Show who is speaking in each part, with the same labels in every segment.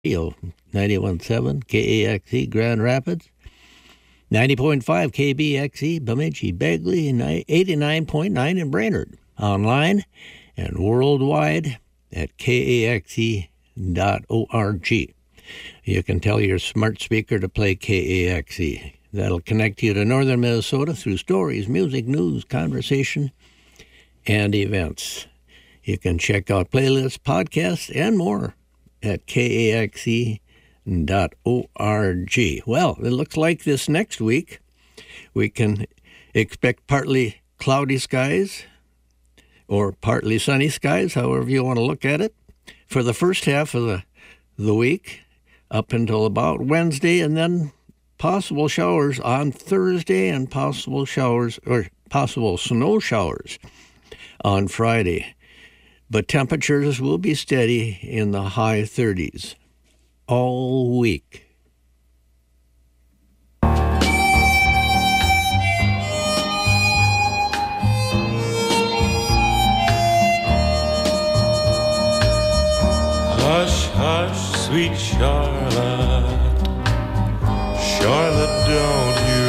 Speaker 1: Radio 91.7 KAXE Grand Rapids, 90.5 KBXE Bemidji Begley, and 89.9 in Brainerd. Online and worldwide at kaxe.org. You can tell your smart speaker to play KAXE. That'll connect you to northern Minnesota through stories, music, news, conversation, and events. You can check out playlists, podcasts, and more at kaxe.org. Well, it looks like this next week we can expect partly cloudy skies or partly sunny skies, however you want to look at it, for the first half of the week up until about Wednesday, and then possible showers on Thursday and possible showers or possible snow showers on Friday. But temperatures will be steady in the high 30s all week.
Speaker 2: Hush, hush, sweet Charlotte, Charlotte, don't you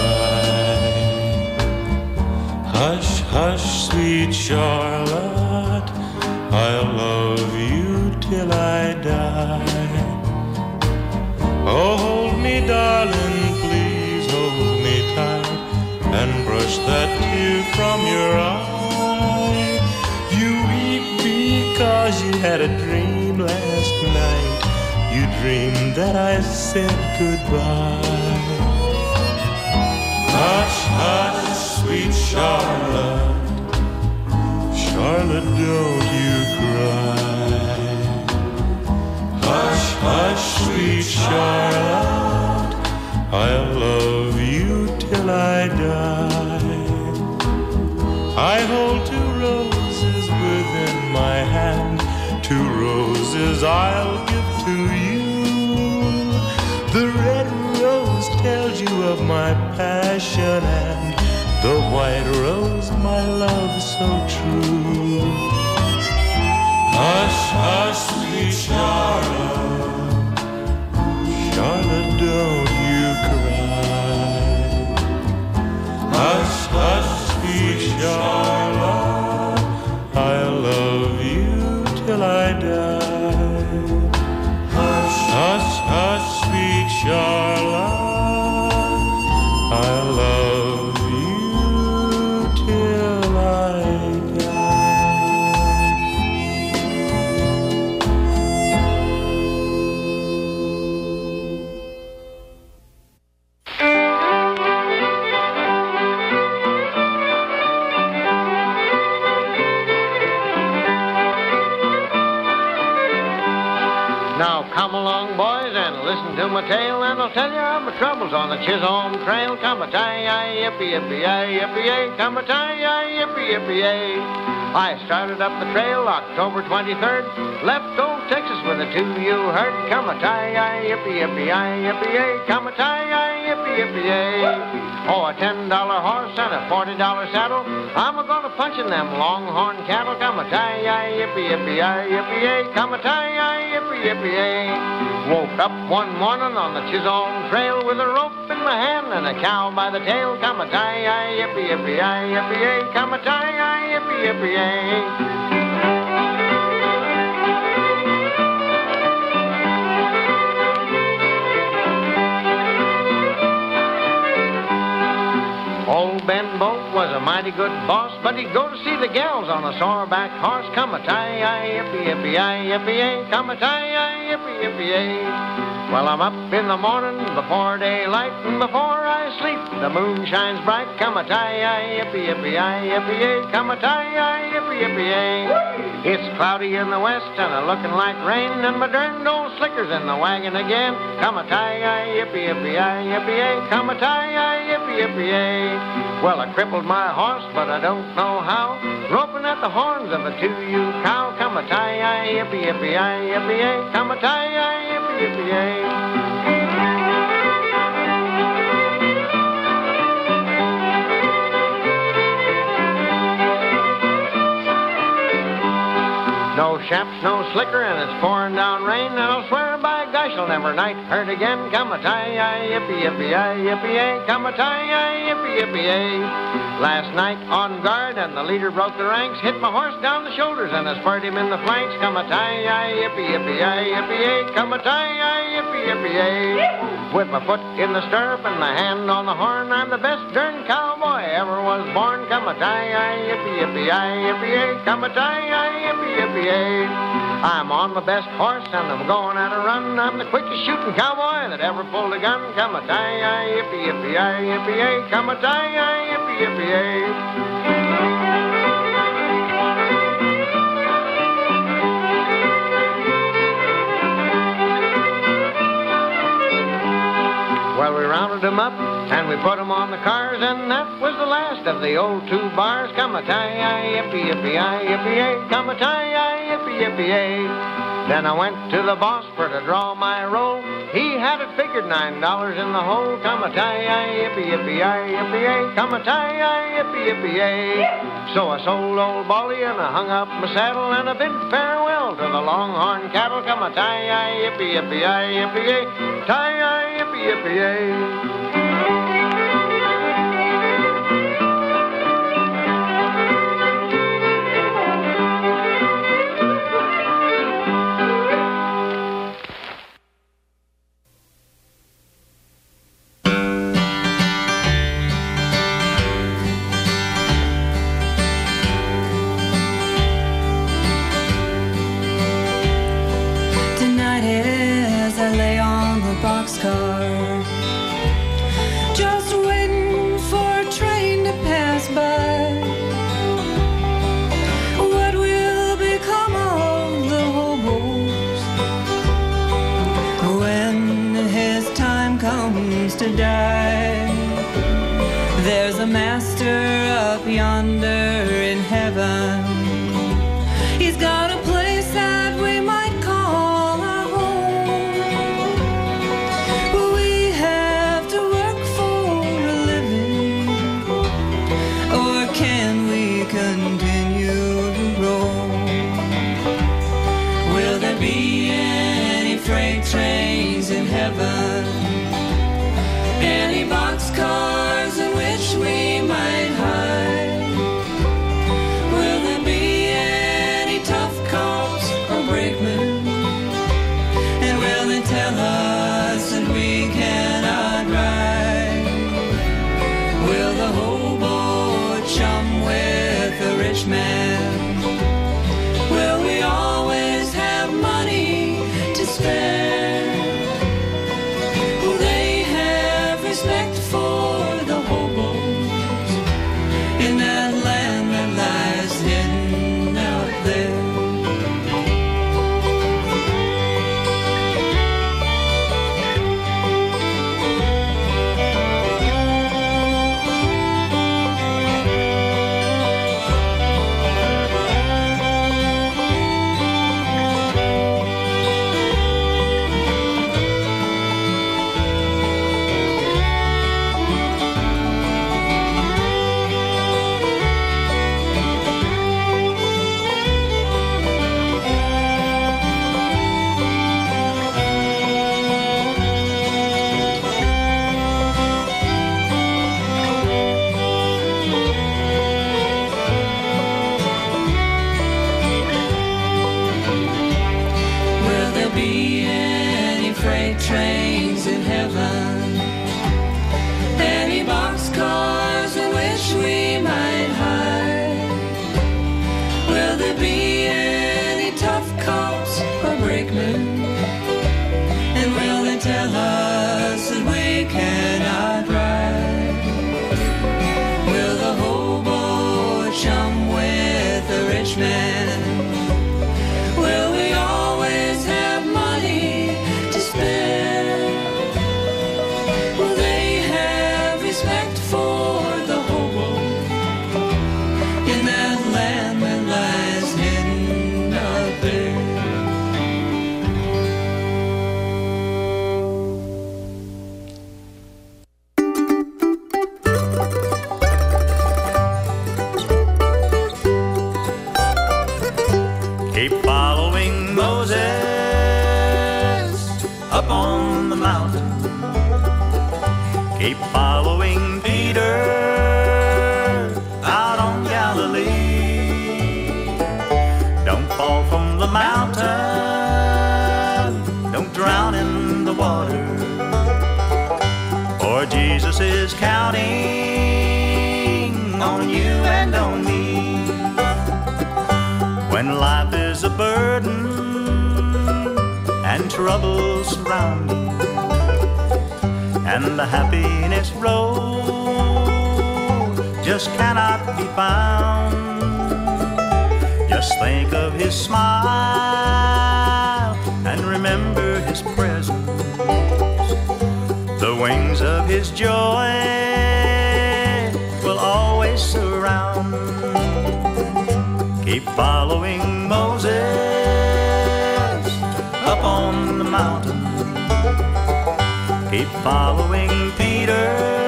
Speaker 2: cry. Hush, hush, sweet Charlotte, I'll love you till I die. Oh, hold me, darling, please hold me tight, and brush that tear from your eye. You weep because you had a dream last night. You dreamed that I said goodbye. Hush, hush, sweet Charlotte, Charlotte, don't you cry. Hush, hush, sweet Charlotte, I'll love you till I die. I hold two roses within my hand, two roses I'll give to you. The red rose tells you of my passion, and the white rose, my love so true. Hush, hush, sweet Charlotte, Charlotte, don't you cry. Hush, hush, sweet Charlotte, I'll love you till I die. Hush, hush, hush, sweet Charlotte, I'll love you till I
Speaker 3: Now come along, boys, and listen to my tale, and I'll tell you of my troubles on the Chisholm Trail. Come-a-tie-yi, yippee-yippee-yi, yippee-yay, come-a-tie-yi, yippee-yippee-yay. I started up the trail October 23rd, left old Texas with a 2U herd. Come-a-tie-yi, yippee-yippee-yi, yippee-yay, come-a-tie-yi, yippee-yippee-yay. Oh, a $10 horse and a $40 saddle, I'm a-gonna punch in them longhorn cattle. Come-a-tie-yi, yippee-yippee-yi, yippee-yay, come-a-tie-yi, yippee-yippee-yay. Woke up one morning on the Chisholm Trail with a rope in my hand and a cow by the tail. Come-a-tie-yi, yippee-yippee-yi, yippee-yay, come-a-tie-yi, yippee-yippee-yay. Old Ben Bolt was a mighty good boss, but he'd go to see the gals on a sore-back horse. Come-a-tie-yi, yippee-yippee-yi, yippee-yay, come-a-tie-yi, yippee-yippee-yay. Well, I'm up in the morning before daylight, and before I sleep, the moon shines bright. Come-a-tie-yi, yippee-yippee-yi, yippee-yay, come-a-tie-yi, yippee-yippee-yay. It's cloudy in the west and a-looking like rain, and my darned old slicker's in the wagon again. Come-a-tie-yi, yippee-yippee-yi, yippee-yay, come-a-tie-yi, yippee-yippee-yay. Well, I crippled my horse, but I don't know how, roping at the horns of a 2U cow. Come-a-tie-yi, yippee-yippee-yi, yippee-yay, come-a-tie-yi, yippee-yippee-yay. No chaps, no slicker, and it's pouring down rain, and I'll swear by gosh, I'll never night hurt again. Come a tie-yi, yippee-yippee-yi, yippee-yay. Come a tie-yi, yippee-yippee-yay. Last night on guard and the leader broke the ranks, hit my horse down the shoulders and I spurred him in the flanks. Come a tie-yi, yippee-yippee-yi, yippee-yay. Come a tie-yi, yippee-yippee-yay. With my foot in the stirrup and my hand on the horn, I'm the best darn cowboy ever was born. Come a tie-yi, yippee-yippee-yi, yippee-yay. Come a tie-yi, yippee-yippee-yay. I'm on my best horse and I'm going at a run. I'm the quickest shooting cowboy that ever pulled a gun. Come a tie-yi, yippee-yippee-yi, yippee-yay. Come a tie-yi, yippee-yippee-yay. Well, we rounded them up and we put them on the cars, and that was the last of the old 2 bars. Come a tie-yi, yippee-yippee-yi, yippee-yay. Come a tie-yi, yippee-yippee-yay. Then I went to the boss for to draw my roll. He had it figured $9 in the hole. Come a tie-yi, yippee-yippee-yi, yippee-yay. Come a tie-yi, yippee-yippee-yay. So I sold old Baldy and I hung up my saddle and I bid farewell to the longhorn cattle. Come a tie-yi, yippee-yippee-yi, yippee-yay. Tie-yi, yippee-yippee-yay.
Speaker 4: Boxcar, just waiting for a train to pass by. What will become of the hobos when his time comes to die? There's a master up yonder in heaven. He's got a place that we might call our home. We have to work for a living, or can we continue to roam? Will there be any freight trains in heaven? Any boxcars in which we might hide? Will there be any tough cops or brakemen? And will they tell us that we cannot ride? Will the hobo chum with the rich man? Will we always have money to spare? Will they have respect for the hobos in that land that lies hidden out there? Will there be any freight trains in heaven? Any boxcars in which we might hide? Will there be any tough cops or brakemen? And will they tell us that we cannot ride? Will the hobo chum with the rich man? Will we always have money to spare? Will they have respect for the hobo in that land that lies hidden out there?
Speaker 5: up on the mountain. Keep following Peter out on Galilee. Don't fall from the mountain, don't drown in the water, for Jesus is counting on you and on me. When life is a burden and troubles surround you, and the happiness road just cannot be found, just think of his smile and remember his presence. The wings of his joy will always surround. Keep following Moses up on the mountain. Keep following Peter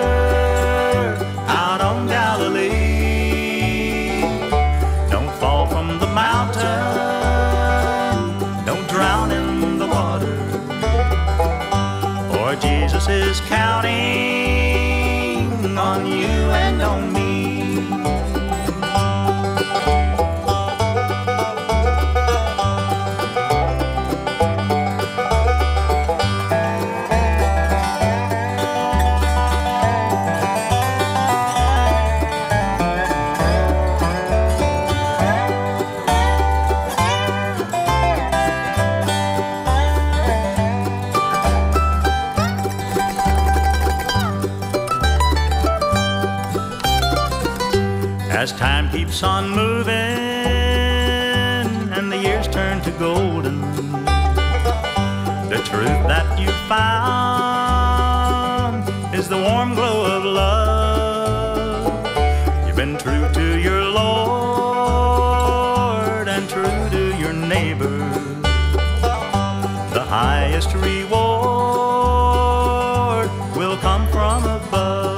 Speaker 5: out on Galilee. Don't fall from the mountain, don't drown in the water, for Jesus is counting on you and on me. As time keeps on moving and the years turn to golden, the truth that you found is the warm glow of love. You've been true to your Lord and true to your neighbor. The highest reward will come from above.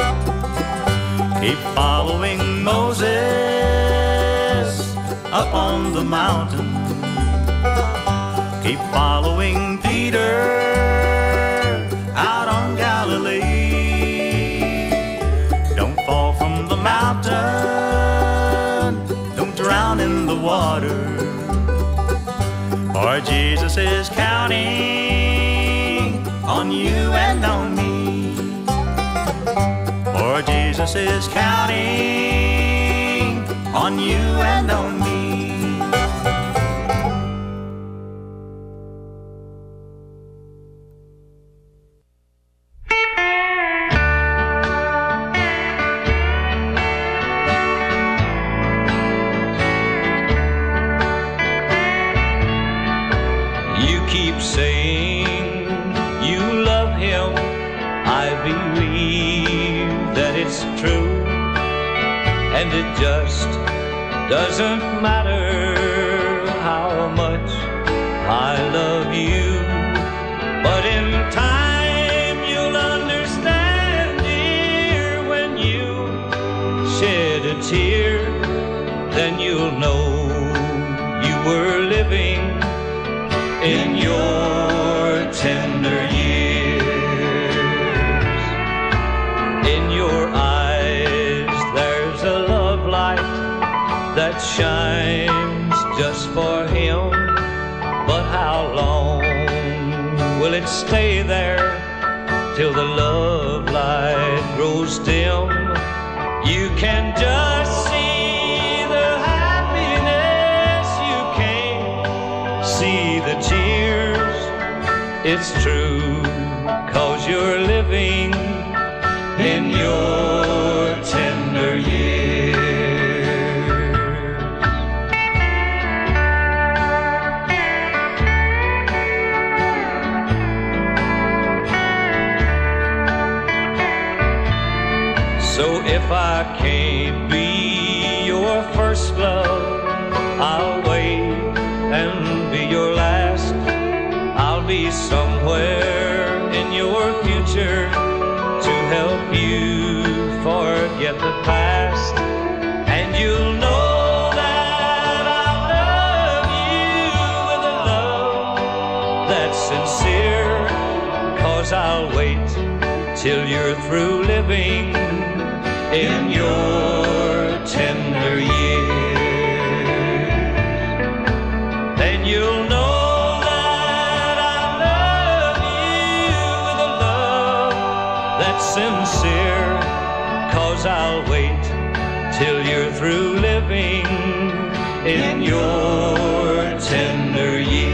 Speaker 5: Keep following Moses up on the mountain. Keep following Peter out on Galilee. Don't fall from the mountain, don't drown in the water, for Jesus is counting on you and on me. For Jesus is counting on you and on me.
Speaker 6: You keep saying you love him. I believe that it's true, and it just doesn't matter how much I love you. But in time you'll understand, dear, when you shed a tear, then you'll know you were living in your tender years. In your eyes there's a love light that shines just for him. But how long will it stay there till the love light grows dim? You can just see the happiness, you can't see the tears. It's true, 'cause you're living in your tender years. So if I can't be your first love, I'll wait and be your last. I'll be somewhere in your future to help you forget the past. And you'll know that I love you with a love that's sincere. 'cause I'll wait till you're through living in your tender years. Then you'll know that I love you with a love that's sincere, 'cause I'll wait till you're through living in your tender years.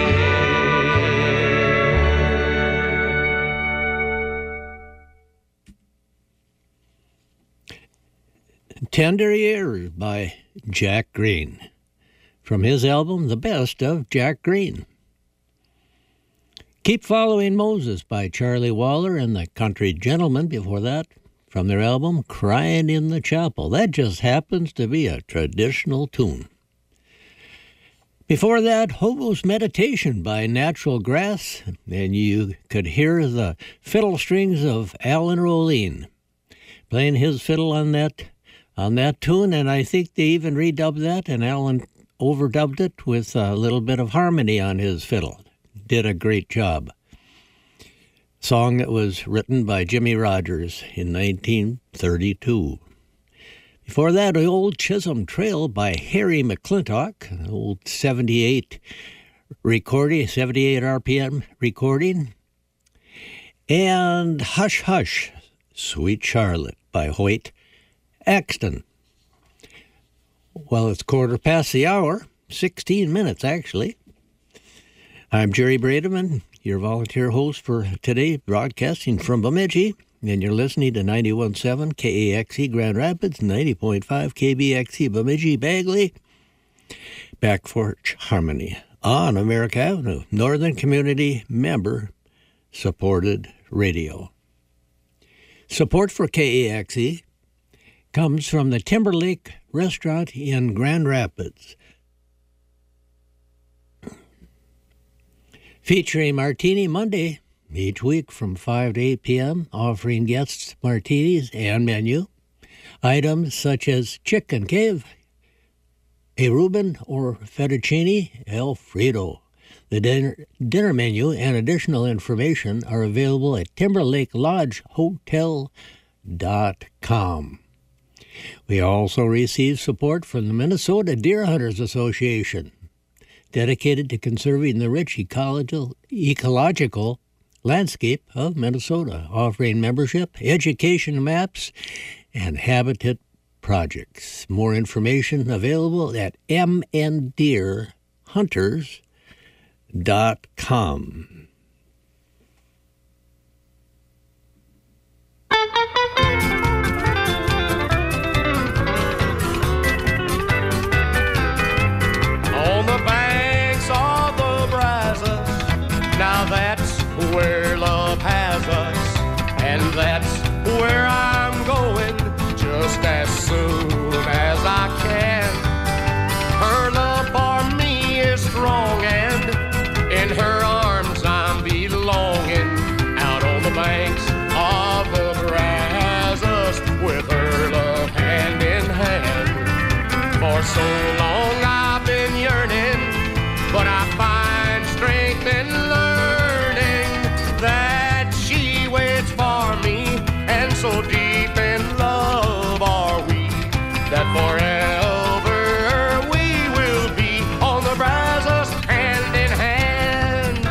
Speaker 1: Tender Years by Jack Green, from his album The Best of Jack Green. Keep Following Moses by Charlie Waller and the Country Gentlemen before that, from their album Crying in the Chapel. That just happens to be a traditional tune. Before that, Hobo's Meditation by Natural Grass, and you could hear the fiddle strings of Alan Roline playing his fiddle on that tune, and I think they even redubbed that, and Alan overdubbed it with a little bit of harmony on his fiddle. Did a great job. Song that was written by Jimmy Rogers in 1932. Before that, the Old Chisholm Trail by Harry McClintock, an old 78 RPM recording. And Hush Hush, Sweet Charlotte by Hoyt Axton. Well, it's 1:15, 16 minutes actually. I'm Jerry Brademan, your volunteer host for today, broadcasting from Bemidji, and you're listening to 91.7 KAXE Grand Rapids, 90.5 KBXE Bemidji Bagley, Back Porch Harmony on America Avenue, Northern Community Member Supported Radio. Support for KAXE comes from the Timberlake Restaurant in Grand Rapids, featuring Martini Monday each week from 5 to 8 p.m., offering guests martinis and menu items such as chicken cave, a Reuben or fettuccine Alfredo. The dinner menu and additional information are available at TimberlakeLodgeHotel.com. We also receive support from the Minnesota Deer Hunters Association, dedicated to conserving the rich ecological landscape of Minnesota, offering membership, education maps, and habitat projects. More information available at mndeerhunters.com.
Speaker 7: Where love has us, and that's where I'm going just as soon as I can. Her love for me is strong, and in her arms I'm belonging, out on the banks of the Brazos with her love hand in hand. For so long I've been yearning, but I find strength in that she waits for me, and so deep in love are we that forever we will be on the Brazos hand in hand.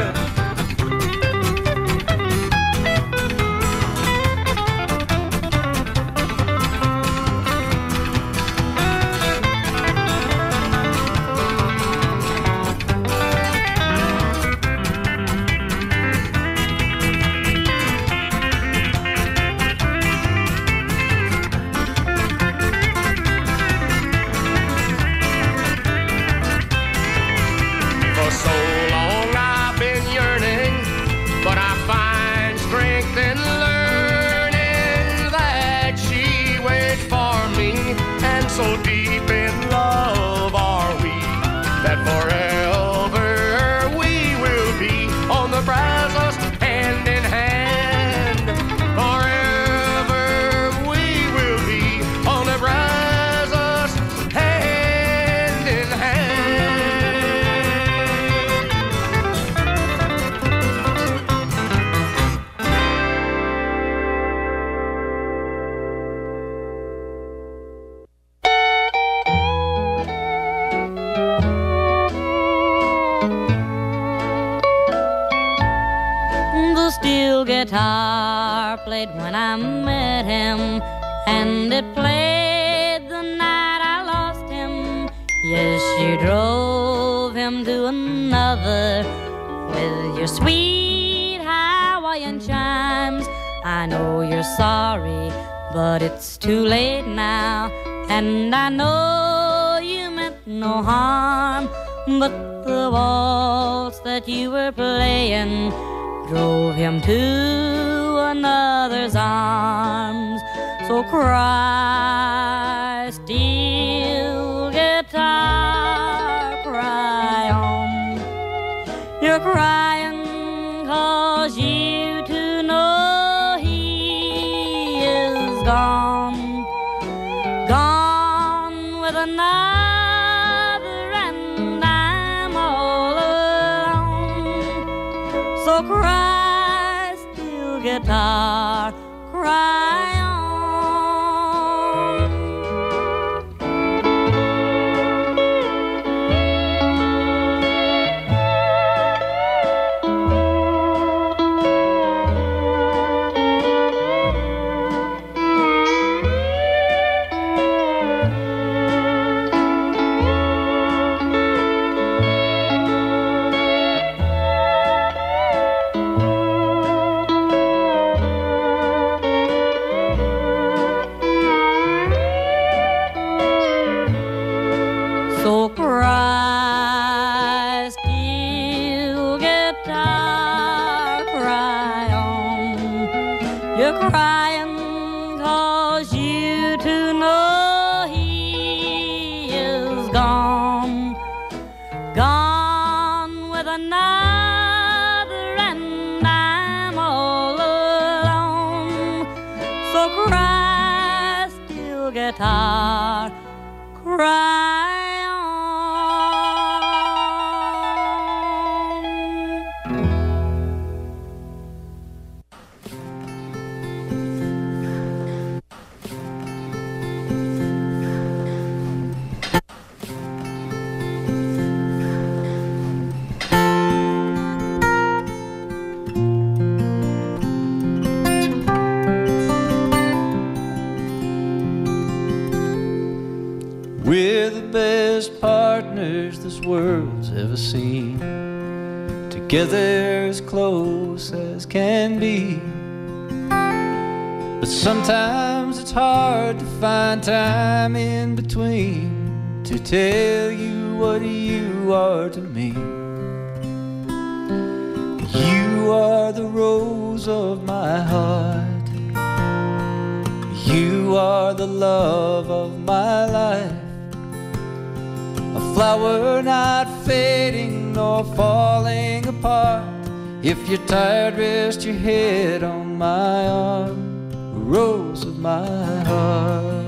Speaker 8: steel guitar played when I met him, and it played the night I lost him. Yes, you drove him to another with your sweet Hawaiian chimes. I know you're sorry, but it's too late now, and I know you meant no harm, but the waltz that you were playing drove him to another's arms. So cry, steel guitar, cry on. You're crying 'cause you too know he is gone, gone with another, and I'm all alone. So cry, steel guitar, cry on. So cry, steel guitar, cry on. You're crying 'cause you too know he is gone, gone with another, and I'm all alone. So cry, steel guitar, cry on.
Speaker 9: We're the best partners this world's ever seen, together as close as can be. But sometimes it's hard to find time in between to tell you what you are to me. You are the rose of my heart. You are the love of my life. A flower not fading nor falling apart. If you're tired, rest your head on my arm, a rose of my heart.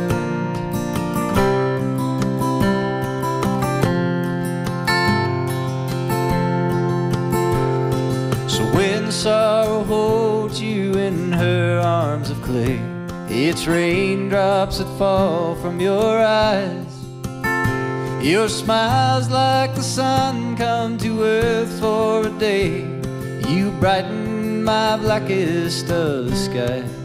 Speaker 9: So when sorrow holds you in her arms of clay, it's raindrops that fall from your eyes. Your smile's like the sun come to earth for a day. You brighten my blackest of the skies.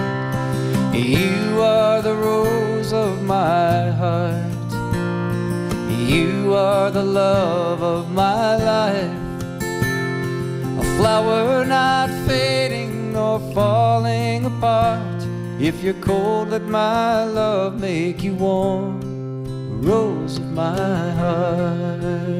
Speaker 9: You are the rose of my heart. You are the love of my life. A flower not fading nor falling apart. If you're cold, let my love make you warm, rose of my heart.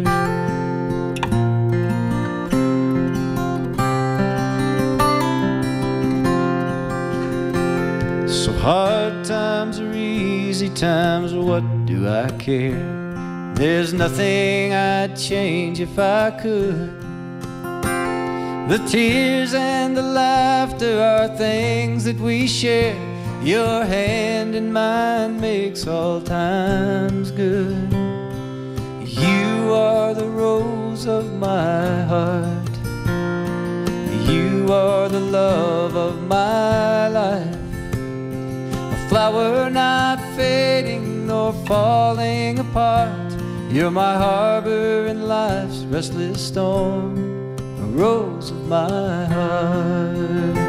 Speaker 9: So hard times or easy times, what do I care? There's nothing I'd change if I could. The tears and the laughter are things that we share. Your hand in mine makes all times good. You are the rose of my heart. You are the love of my life. A flower not fading nor falling apart. You're my harbor in life's restless storm, a rose of my heart.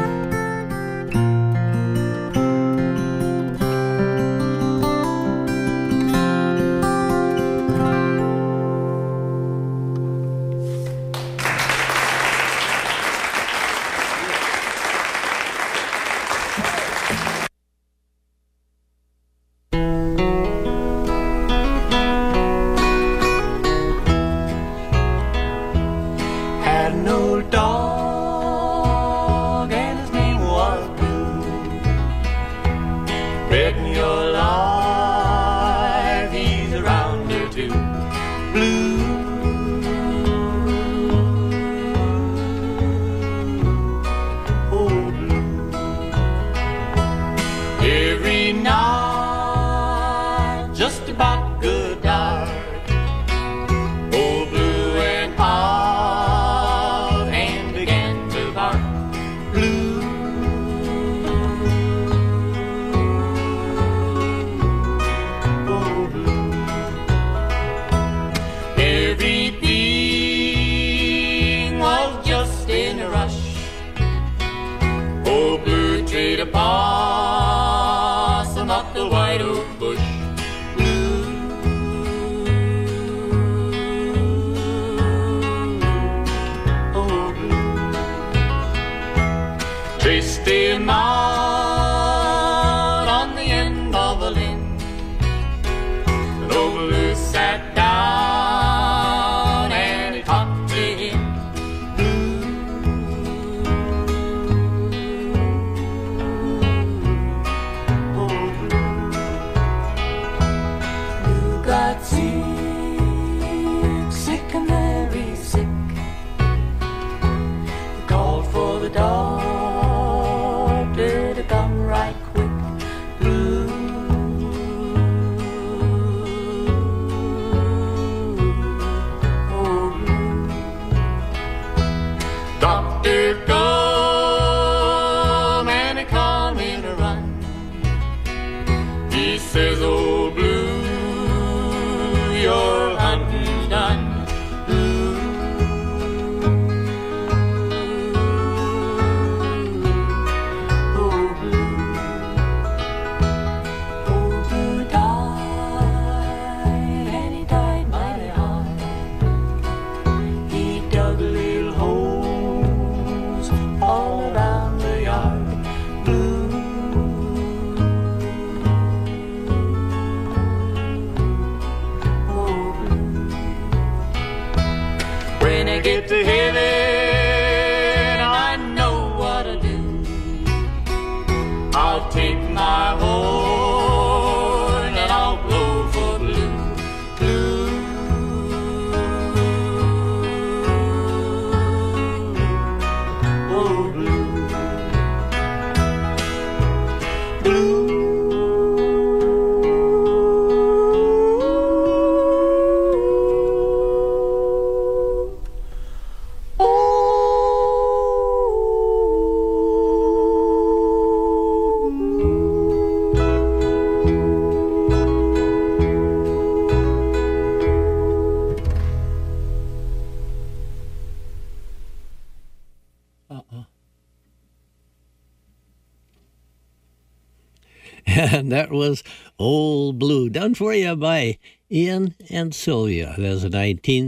Speaker 1: And that was Old Blue, done for you by Ian and Sylvia. There's a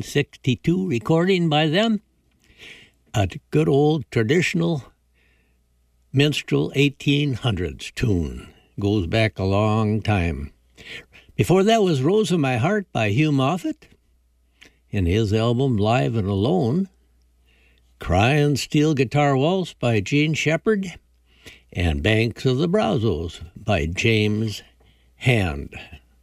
Speaker 1: 1962 recording by them. A good old traditional minstrel 1800s tune. Goes back a long time. Before that was Rose of My Heart by Hugh Moffett in his album Live and Alone. Cryin' Steel Guitar Waltz by Gene Shepard. And Banks of the Brazos by James Hand.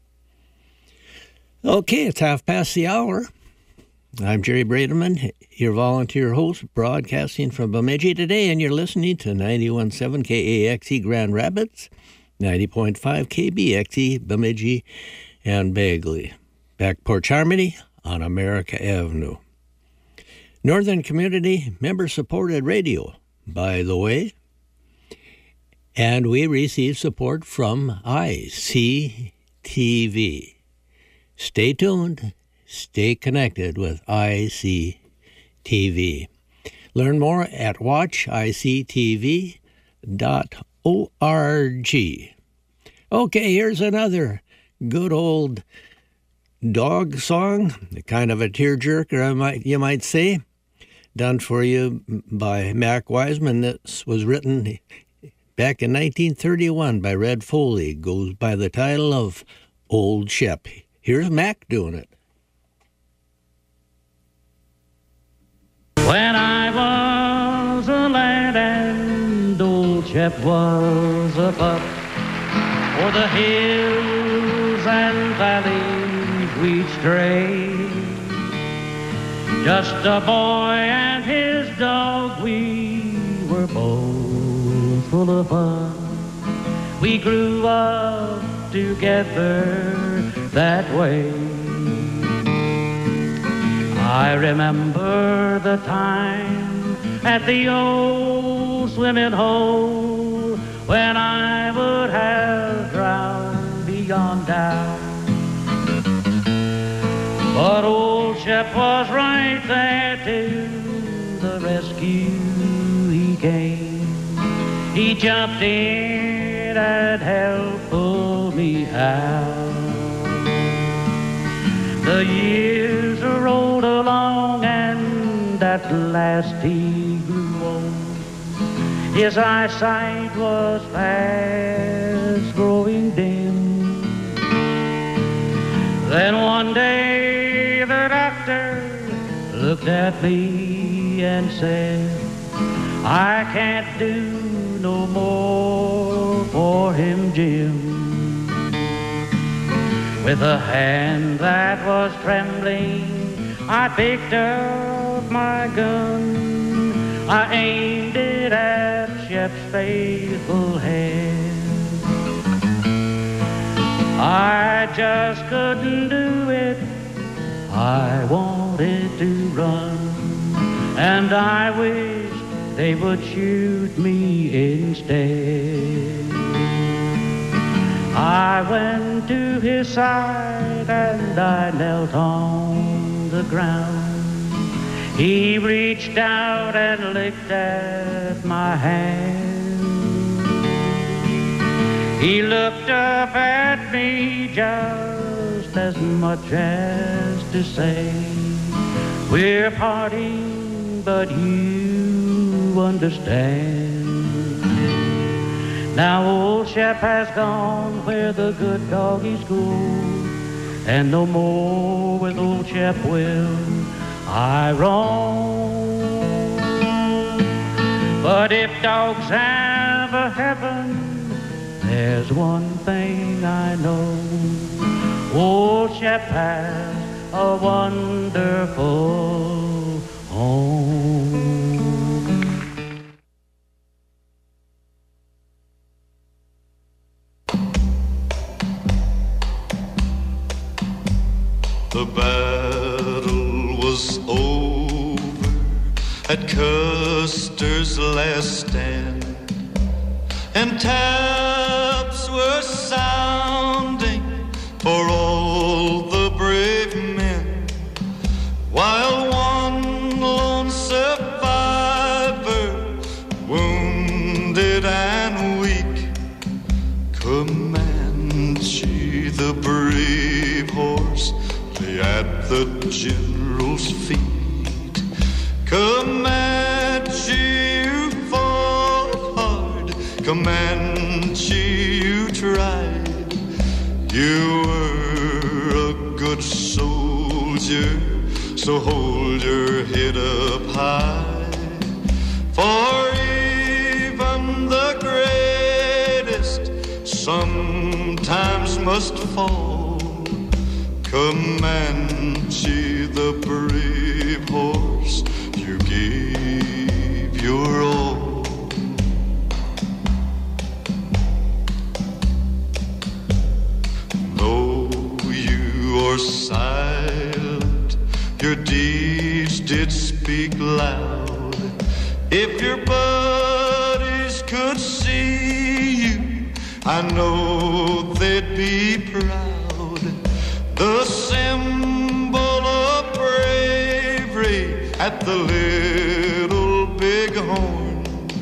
Speaker 1: Okay, it's hour. I'm Jerry Brademan, your volunteer host, broadcasting from Bemidji today, and you're listening to 91.7 KAXE Grand Rapids, 90.5 KBXE Bemidji and Bagley. Back Porch Harmony on America Avenue. Northern Community Member-Supported Radio, by the way. And we receive support from ICTV. Stay tuned, stay connected with ICTV. Learn more at watchictv.org. Okay, here's another good old dog song, kind of a tearjerker, you might say, done for you by Mac Wiseman. This was written back in 1931 by Red Foley. Goes by the title of Old Shep. Here's Mac doing it.
Speaker 10: When I was a lad and old Shep was a pup, o'er the hills and valleys we'd stray. Just a boy and his dog, we were both full of fun. We grew up together that way. I remember the time at the old swimming hole when I would have drowned beyond doubt. But old Shep was right there to the rescue he came. He jumped in and helped pull me out. The years rolled along and at last he grew old. His eyesight was fast growing dim. Then one day the doctor looked at me and said, I can't do no more for him, Jim. With a hand that was trembling, I picked up my gun. I aimed it at Shep's faithful head. I just couldn't do it. I wanted to run, and I wished they would shoot me instead. I went to his side and I knelt on the ground. He reached out and licked at my hand. He looked up at me just as much as to say, we're parting, but you understand. Now old Shep has gone where the good doggies go, and no more with old Shep will I roam. But if dogs have a heaven, there's one thing I know. Old Shep has a wonderful home.
Speaker 2: The battle was over at Custer's last stand, and taps were sounding for all the brave men, while one lone survivor, wounded and weak, Comanche, the brave horse, lay at the general's feet. Comanche, you fought hard. Comanche, you tried. You were a good soldier, so hold your head up high. For even the greatest sometimes must fall. Comanche, the brave horse, you gave your all. Though you are silent, your deeds did speak loud. If your buddies could see you, I know they'd be proud. The symbol of bravery at the little
Speaker 11: horn.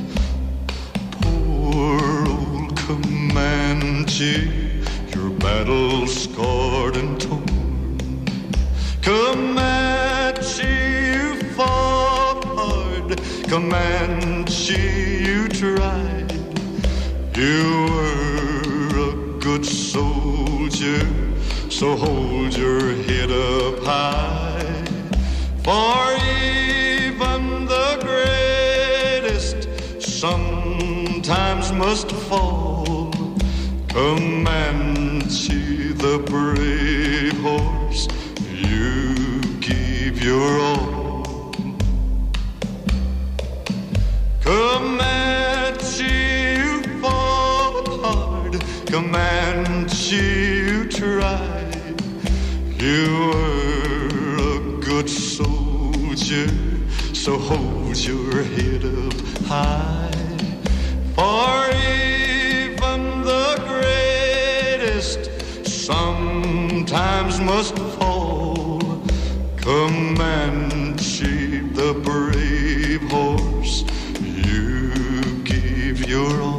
Speaker 11: Poor old Comanche, your battle scarred and torn. Comanche, you fought hard. Comanche, you tried. You were a good soldier, so hold your head up high. For even the greatest sometimes must fall. Comanche, the brave horse, you give your all. Comanche, you fought hard. Comanche, you tried. You were a good soldier, so hold your head up high. For even the greatest sometimes must fall. Comanche, the brave horse, you give your all.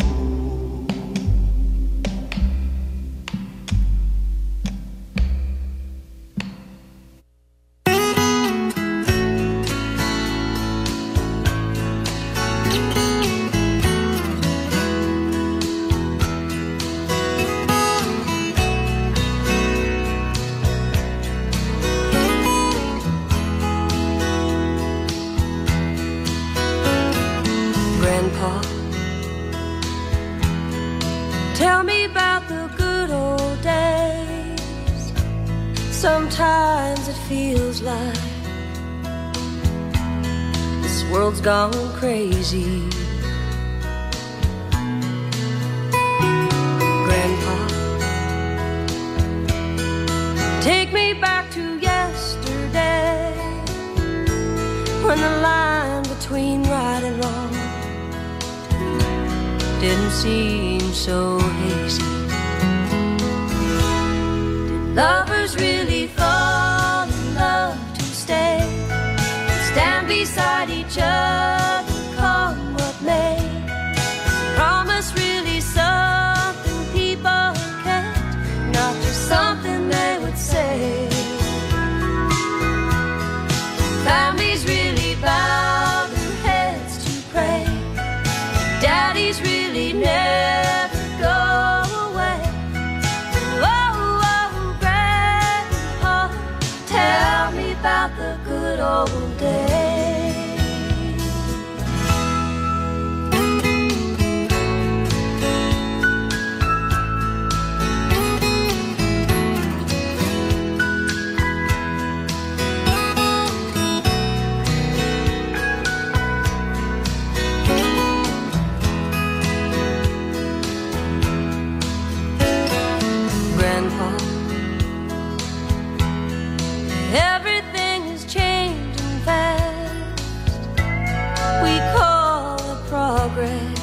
Speaker 12: Tell me about the good old days. Sometimes it feels like this world's gone crazy. Grandpa, take me back to yesterday, when the line between right and wrong didn't seem so hazy. Did lovers really fall in love to stay and stand beside each other, come what may? Promise really something people kept, not just something they would say. Families really bow their heads to pray. Daddies really never go away. Oh, oh, Grandpa, tell me about the good old days. Everything is changing fast. We call it progress,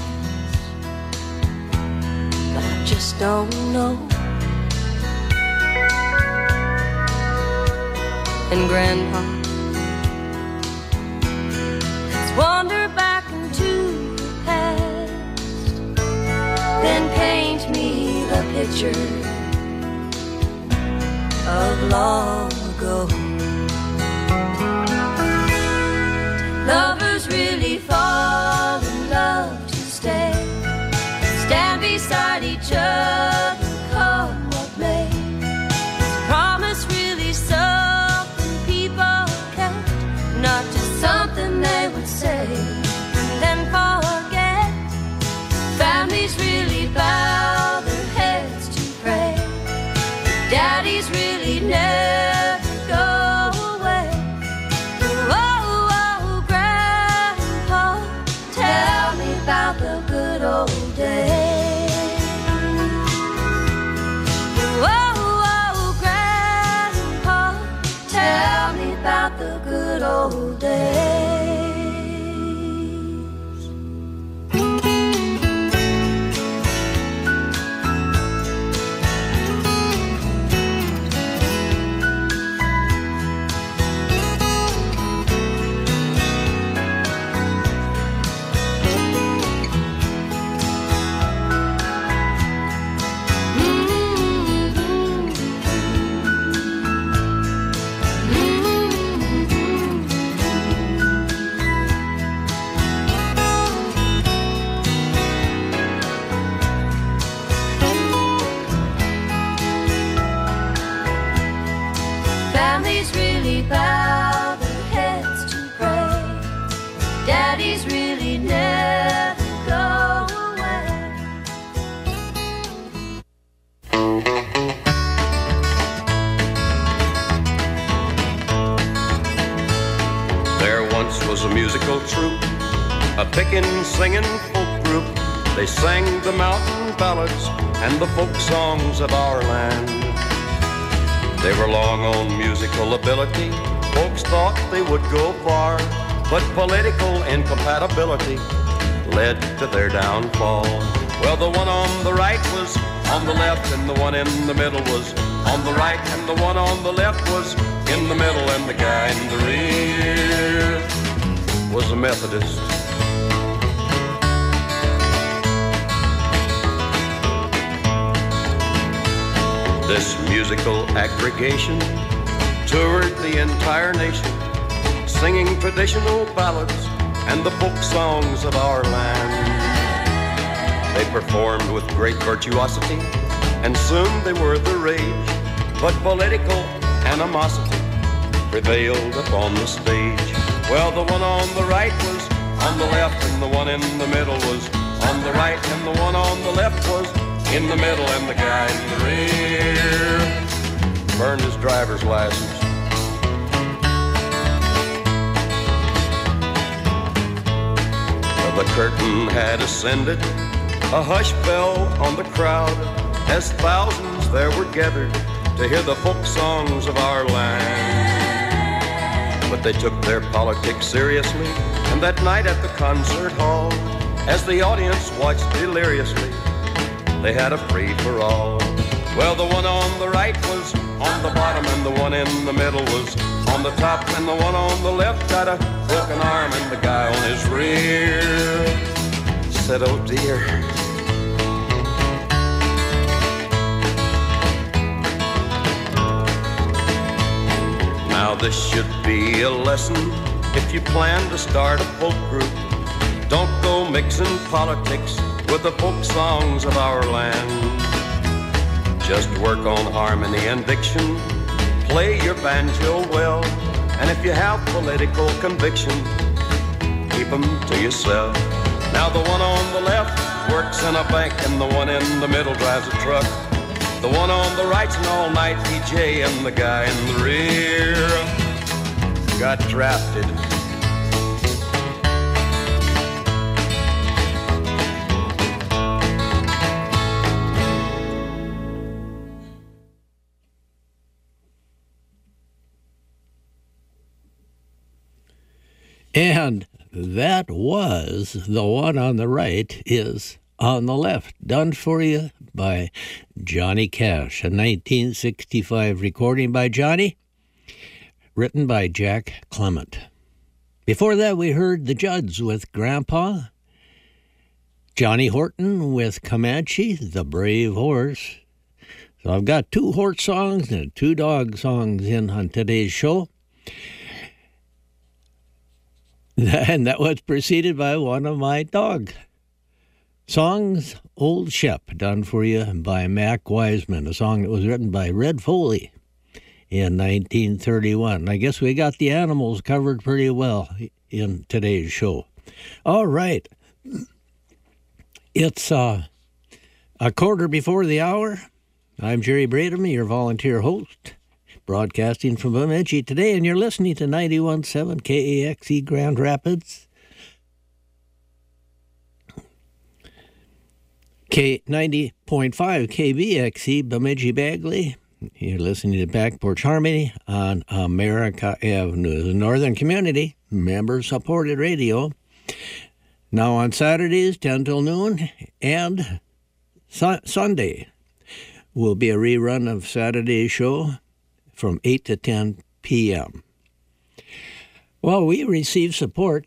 Speaker 12: but I just don't know. And Grandpa, let's wander back into the past, then paint me the picture of long ago. Lovers really fall in love to stay, stand beside each other, come what may. Promise really something people kept, not just something they would say and then forget. Families really bow their heads to pray. Daddies really never go away. Oh, oh, Grandpa, tell me about the good old days. Oh, oh, Grandpa, tell me about the good old days.
Speaker 13: a pickin', singing folk group. They sang the mountain ballads and the folk songs of our land. They were long on musical ability. Folks thought they would go far, but political incompatibility led to their downfall. Well, the one on the right was on the left, and the one in the middle was on the right, and the one on the left was in the middle, and the guy in the rear was a Methodist. This musical aggregation toured the entire nation, singing traditional ballads and the folk songs of our land. They performed with great virtuosity, and soon they were the rage, but political animosity prevailed upon the stage. Well, the one on the right was on the left, and the one in the middle was on the right, and the one on the left was in the middle, and the guy in the rear burned his driver's license. Well, the curtain had ascended, a hush fell on the crowd as thousands there were gathered to hear the folk songs of our land. But they took their politics seriously, and that night at the concert hall, as the audience watched deliriously, they had a free-for-all. Well, the one on the right was on the bottom, and the one in the middle was on the top, and the one on the left got a broken arm, and the guy on his rear said, "Oh dear." Now this should be a lesson if you plan to start a folk group. Don't go mixing politics with the folk songs of our land. Just work on harmony and diction, play your banjo well, and if you have political conviction, keep them to yourself. Now the one on the left works in a bank, and the one in the middle drives a truck. The one on the right's an all-night DJ, and the guy in the rear got drafted.
Speaker 1: And that was the one on the right is on the left, done for you by Johnny Cash, a 1965 recording by Johnny, written by Jack Clement. Before that, we heard the Judds with Grandpa, Johnny Horton with Comanche, The Brave Horse. So I've got 2 horse songs and 2 dog songs in on today's show. And that was preceded by one of my dog songs, Old Shep, done for you by Mac Wiseman, a song that was written by Red Foley in 1931. I guess we got the animals covered pretty well in today's show. All right. It's a quarter before the hour. I'm Jerry Bradham, your volunteer host, broadcasting from Bemidji today, and you're listening to 91.7 KAXE Grand Rapids, K90.5 KBXE Bemidji Bagley. You're listening to Back Porch Harmony on America Avenue, the Northern Community member-supported radio. Now on Saturdays, 10 till noon, and Sunday will be a rerun of Saturday's show from 8 to 10 p.m. Well, we receive support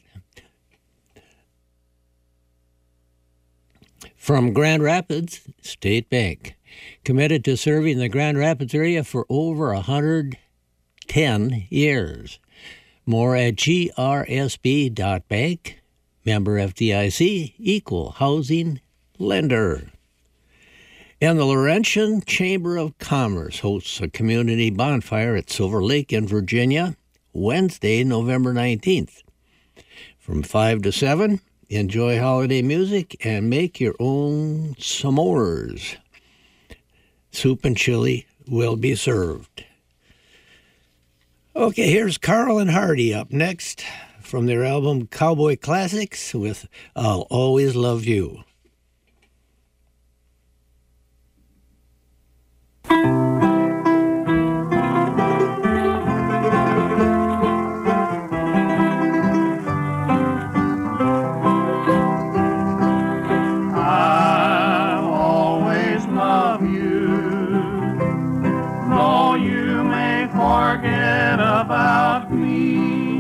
Speaker 1: from Grand Rapids State Bank, committed to serving the Grand Rapids area for over 110 years. More at grsb.bank, member FDIC, equal housing lender. And the Laurentian Chamber of Commerce hosts a community bonfire at Silver Lake in Virginia, Wednesday, November 19th. From 5 to 7, enjoy holiday music and make your own s'mores. Soup and chili will be served. Okay, here's Carl and Hardy up next from their album Cowboy Classics with I'll Always Love You.
Speaker 14: Forget about me.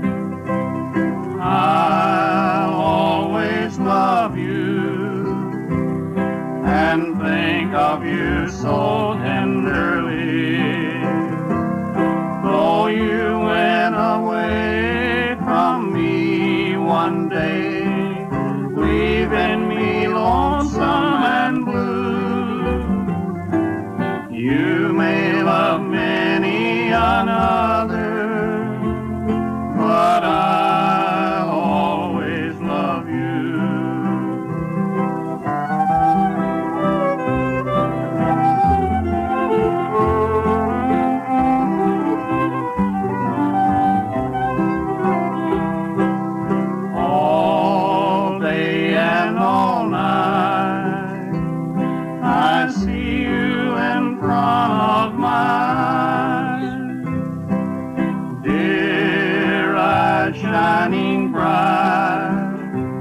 Speaker 14: I'll always love you and think of you so tenderly. Though you went away from me one day, leaving me lonesome and blue, you may love many another, but I'll always love you. All day and all night, I see you in front of my shining bright,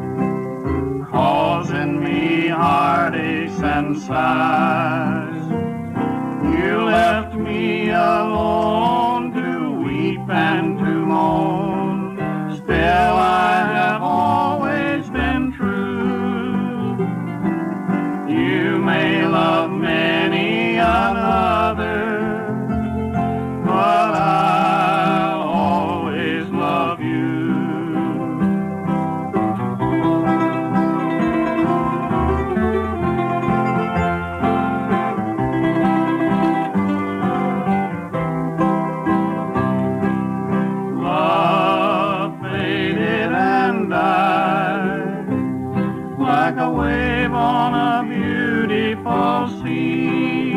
Speaker 14: causing me heartaches and sighs. You left me alone to weep and to moan. Still I have always been true. You may love many another, but I'll always love you. Love faded and died like a wave on a beautiful sea,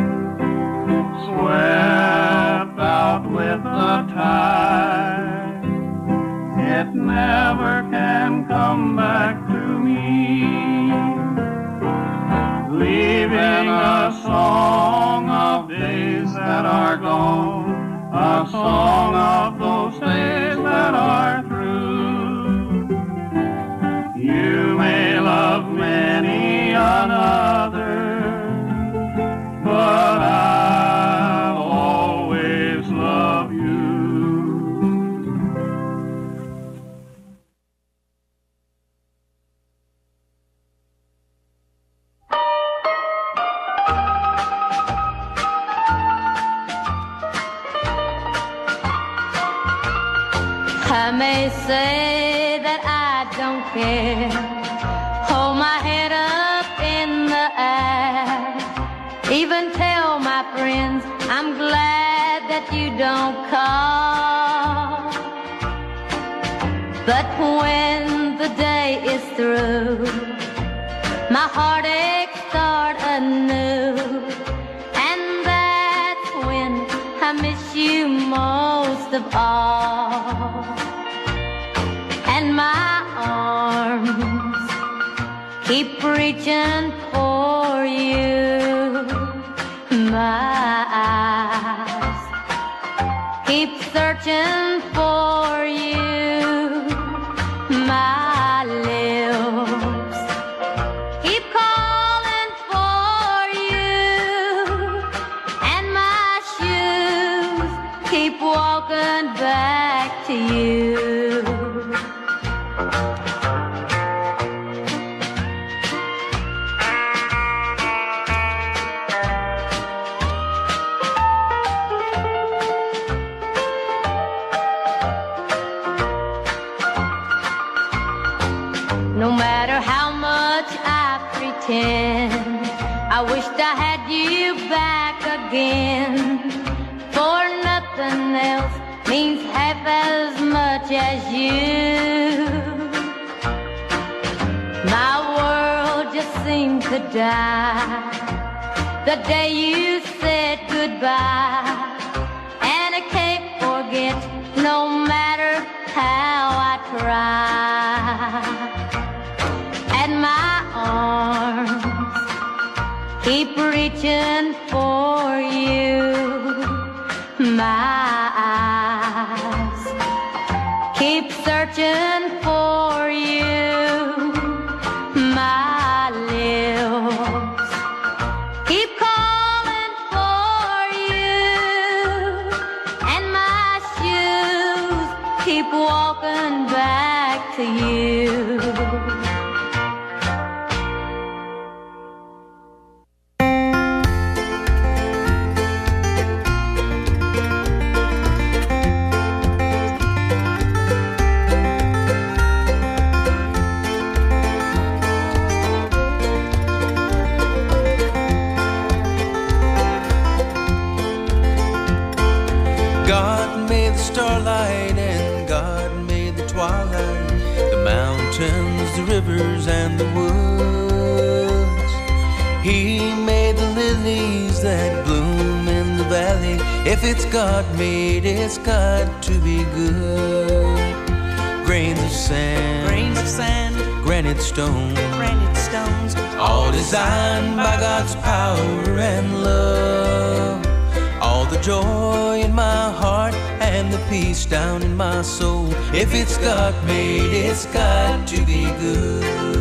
Speaker 14: swept out with the tide. It never can come back to me, leaving a song of days that are gone, a song of those days that are through. You may love many another, but I'll always love you.
Speaker 8: I may say that I don't care, hold my head up in the air, even tell my friends I'm glad that you don't call. But when the day is through, my heartaches start anew, and that's when I miss you most of all. And my arms keep reaching for you, my eyes keep searching for you, my lips keep calling for you, and my shoes keep walking back to you. No matter how much I pretend, I wished I had you back again. For nothing else means half as much as you. My world just seemed to die the day you said goodbye, and I can't forget no matter how wrap at my arms, keep reaching for you. My eyes keep searching for you. My lips keep calling for you, and my shoes keep walking back to you.
Speaker 15: God made the starlight and God made the twilight, the mountains, the rivers, and the woods. He made the lilies that bloom in the valley. If it's God made, it's got to be good. Grains of sand, granite stones, all designed by God's power and love. All the joy in my heart and the peace down in my soul. If it's God made, it's got to be good.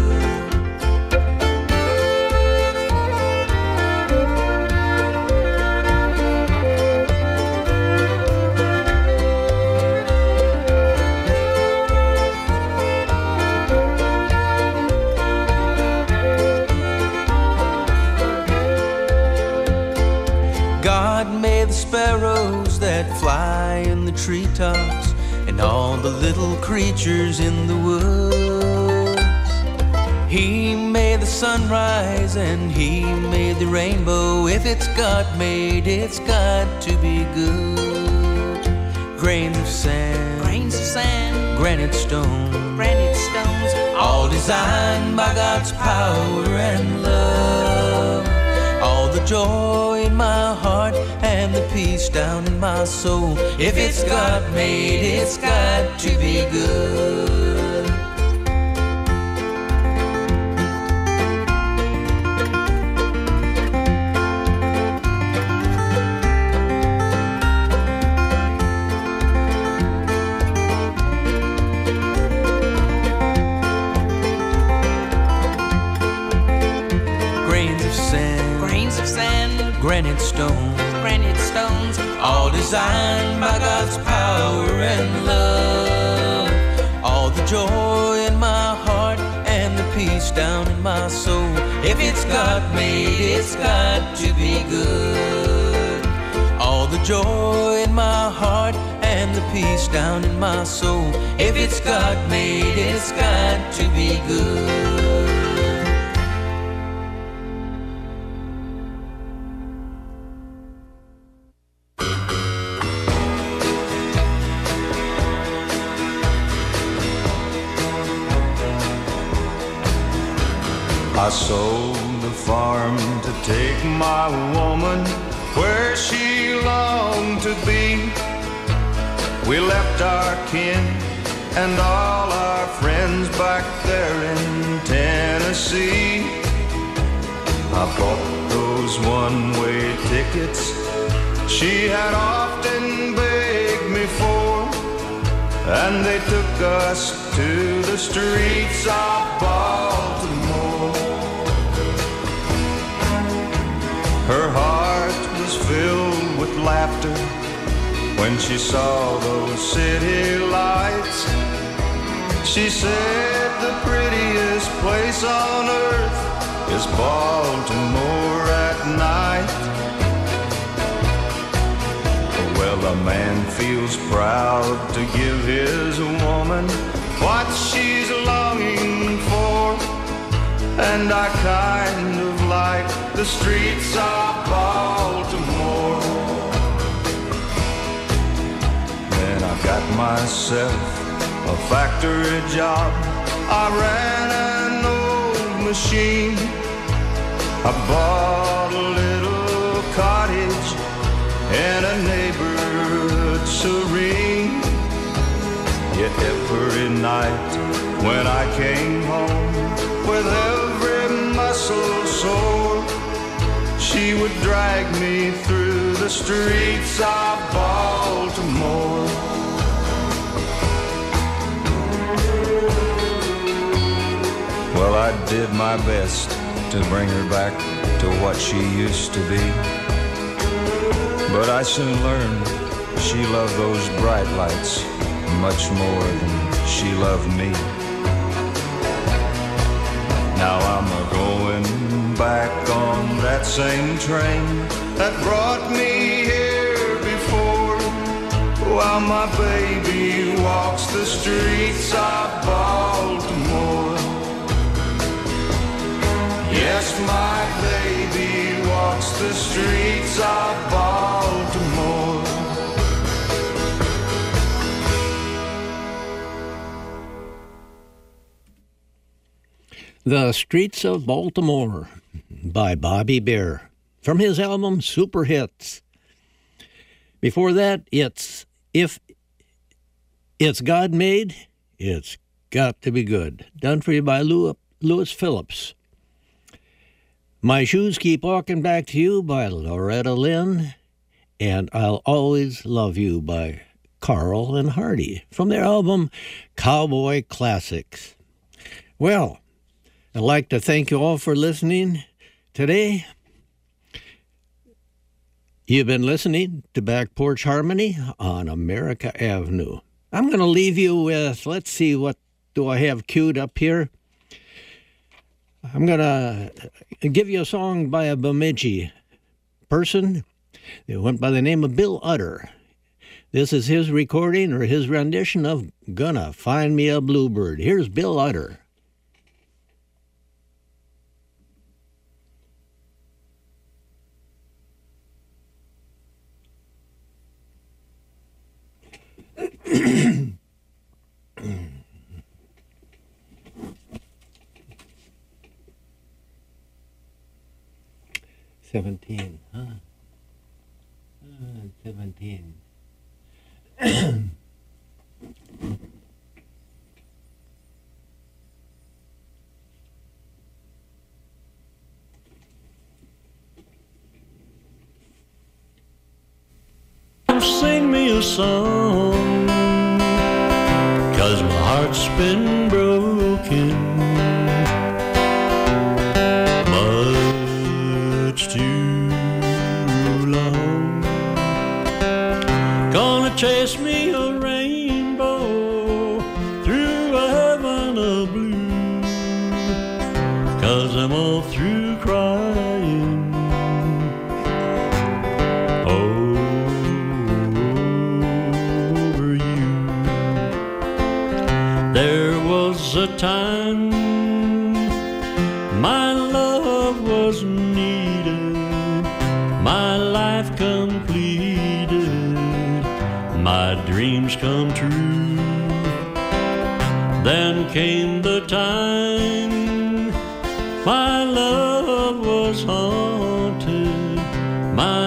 Speaker 15: God made the sparrows that fly in the treetops and all the little creatures in the woods. He made the sunrise and he made the rainbow. If it's God made, it's got to be good. Grains of sand, granite stones, all designed by God's power and love. All the joy in my heart and the peace down in my soul. If it's God made, it's got to be good. Granite stones, all designed by God's power and love. All the joy in my heart and the peace down in my soul. If it's God made, it's got to be good. All the joy in my heart and the peace down in my soul. If it's God made, it's got to be good.
Speaker 11: I sold the farm to take my woman where she longed to be. We left our kin and all our friends back there in Tennessee. I bought those one-way tickets she had often begged me for, and they took us to the streets of Baltimore. Her heart was filled with laughter when she saw those city lights. She said the prettiest place on earth is Baltimore at night. Well, a man feels proud to give his woman what she's longing for, and I kind of like the streets of Baltimore. Then I got myself a factory job. I ran an old machine. I bought a little cottage in a neighborhood serene. Yet every night when I came home, with every muscle sore, she would drag me through the streets of Baltimore. Well, I did my best to bring her back to what she used to be, but I soon learned she loved those bright lights much more than she loved me. Now I'm a-going back on that same train that brought me here before, while my baby walks the streets of Baltimore. Yes, my baby walks the streets of Baltimore.
Speaker 1: The Streets of Baltimore by Bobby Bare from his album Super Hits. Before that, it's If It's God Made, It's Got to Be Good. Done for you by Louis Phillips. My Shoes Keep Walking Back to You by Loretta Lynn. And I'll Always Love You by Carl and Hardy from their album Cowboy Classics. Well, I'd like to thank you all for listening today. You've been listening to Back Porch Harmony on America Avenue. I'm going to leave you with, let's see, what do I have queued up here? I'm going to give you a song by a Bemidji person. It went by the name of Bill Utter. This is his recording or his rendition of Gonna Find Me a Bluebird. Here's Bill Utter. $17, huh? 17.
Speaker 6: Sing me a song, 'cause my heart's been broken much too long. Gonna chase me a rainbow through a heaven of blue, 'cause I'm all through crying. There was a time my love was needed, my life completed, my dreams come true. Then came the time my love was haunted, my